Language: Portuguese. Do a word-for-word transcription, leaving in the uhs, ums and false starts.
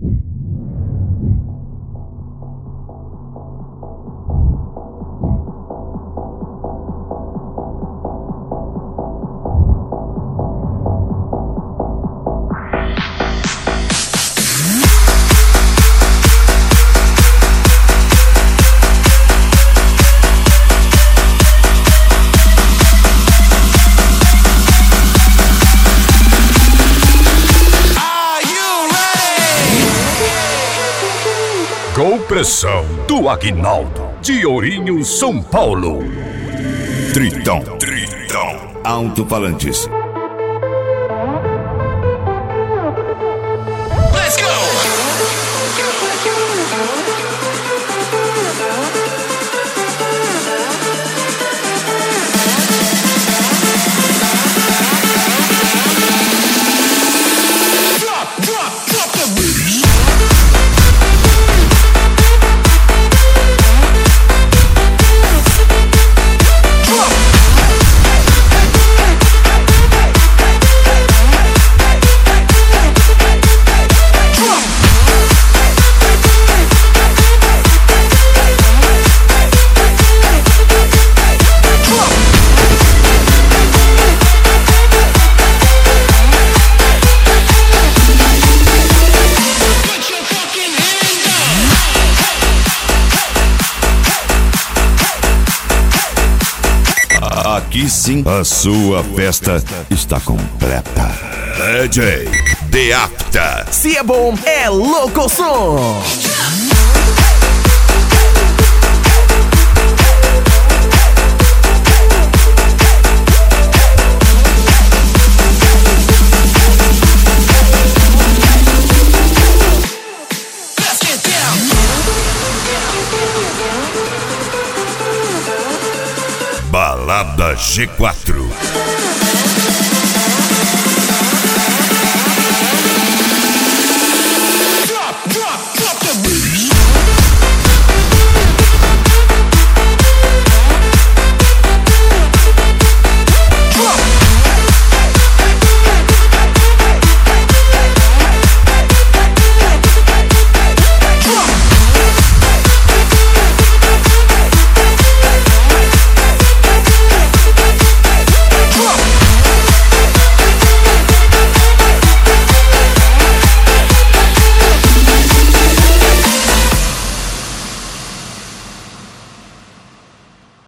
Pressão do Aguinaldo, de Ourinho, São Paulo. Tritão, Tritão, alto-falantes. Let's go! Aqui sim, a sua festa está completa. D J Deapta. Se é bom, é louco som. Balada G quatro.